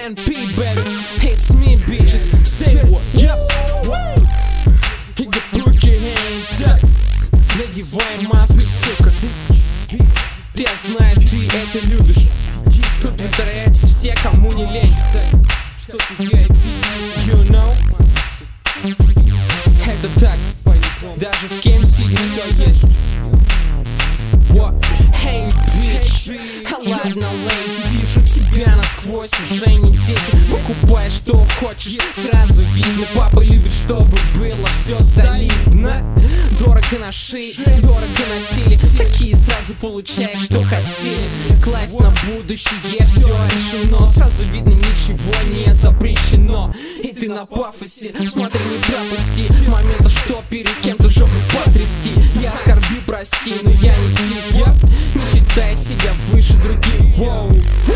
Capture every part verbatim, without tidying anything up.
N P, baby, it's me, bitches. Say what? Yep. You can put your hands up. Надевай маску, сука. Ты знаешь, ты это любишь. Тут повторяется все, кому не лень. Что ты делаешь? You know? Это так. Даже в Кеймсиде все есть. What? Hey, bitch. Ладно, леди, вижу тебя насквозь. Уже не дети. Покупай, что хочешь. Сразу видно, папа любит, чтобы было все солидно. Дорого на шее, дорого на теле. Такие сразу получаешь, что хотели. Класть на будущее, все решено. Сразу видно, ничего не запрещено. И ты на пафосе, смотри, не пропусти момента, что перед кем-то жопу потрясти. Я оскорбил, прости, но я не тип, я не считай себя выше других. Воу.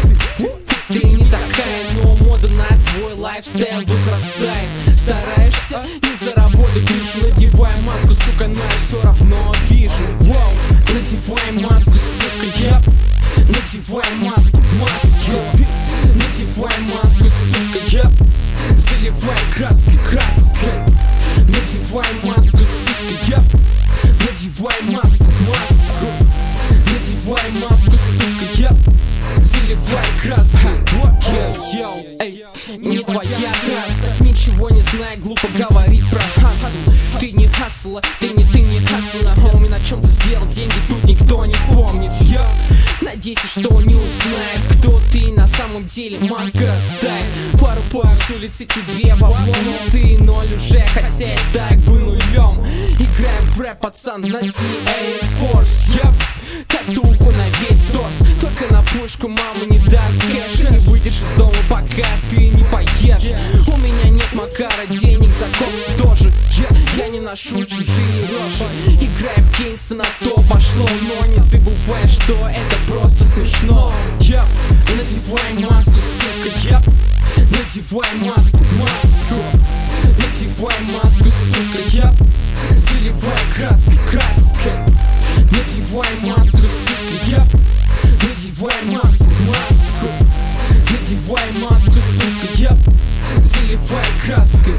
Ты не такая, но мода на твой лайфстайл возрастает. Стараешься не заработать крышу. Надевай маску, сука, но я все равно вижу. Воу. Надевай маску, сука, я. Надевай маску, маску. Надевай маску, сука, я. Заливай краской, краской. Надевай маску, сука, я. Надевай маску, маску. Надевай маску, сука, я. Заливай краской. Йоу, эй, не твоя трасса. Ничего не знай, глупо говорить про хасл. Ты не хасла, ты не, ты не хасла. Хоми, на чем ты сделал деньги, тут никто не помнит. Йоу, надейся, что не узнает, кто ты на самом деле. Маска растает. Пару позов с улицы тебе в облом. Ты ноль уже, хотя и так бы нулем. Играем в рэп, пацан, носи Air Force. Yep. Татуху на весь торс. Только на пушку мама не даст кэш. И не выйдешь из дома, пока ты не поешь. У меня нет макара, денег за кокс тоже. Я, я не ношу чужие рожи. Играй в геймса, на то пошло. Но не забывай, что это просто смешно. Я надевай маску, сука, я. Надевай маску, маску. Надевай маску, сука, я. Заливай краской, краской. Надевай маску, сука, я. Надевай маску, маску. Надевай маску, сука, я. Заливай краской.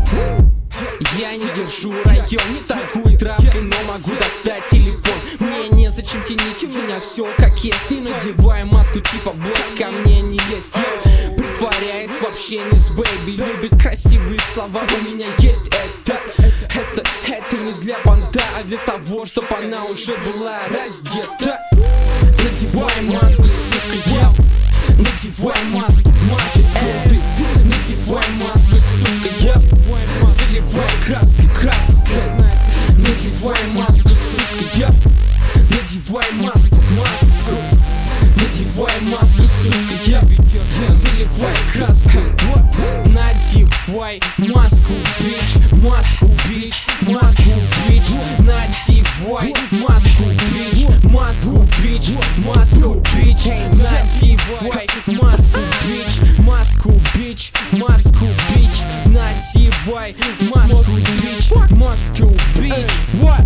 Я не держу район, не торгую травкой, но могу достать телефон. Мне незачем тянить, у меня все как есть. Не надевай маску типа блять, ко мне не лезть. Я притворяюсь в общении с бэйби. Любит красивые слова, у меня есть это. Это, это не для понта, а для того, чтоб она уже была раздета. Надевай маску, сука, я. Надевай маску, маску. Надевай маску, сука, я. Заливай краской, краской. Надевай маску, сука, я. Надевай маску, маску. Надевай маску, сука, я. Заливай краской. Надевай маску, бич, маску, бич, маску, бич. Надевай маску, бич, маску, бич, маску, бич. Надевай маску, бич, маску, бич, маску, бич. Надевай маску, бич, маску, бич. What?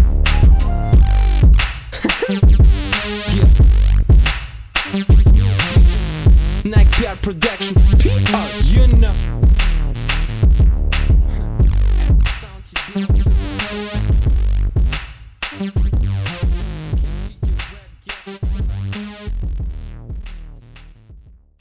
Nightmare Production.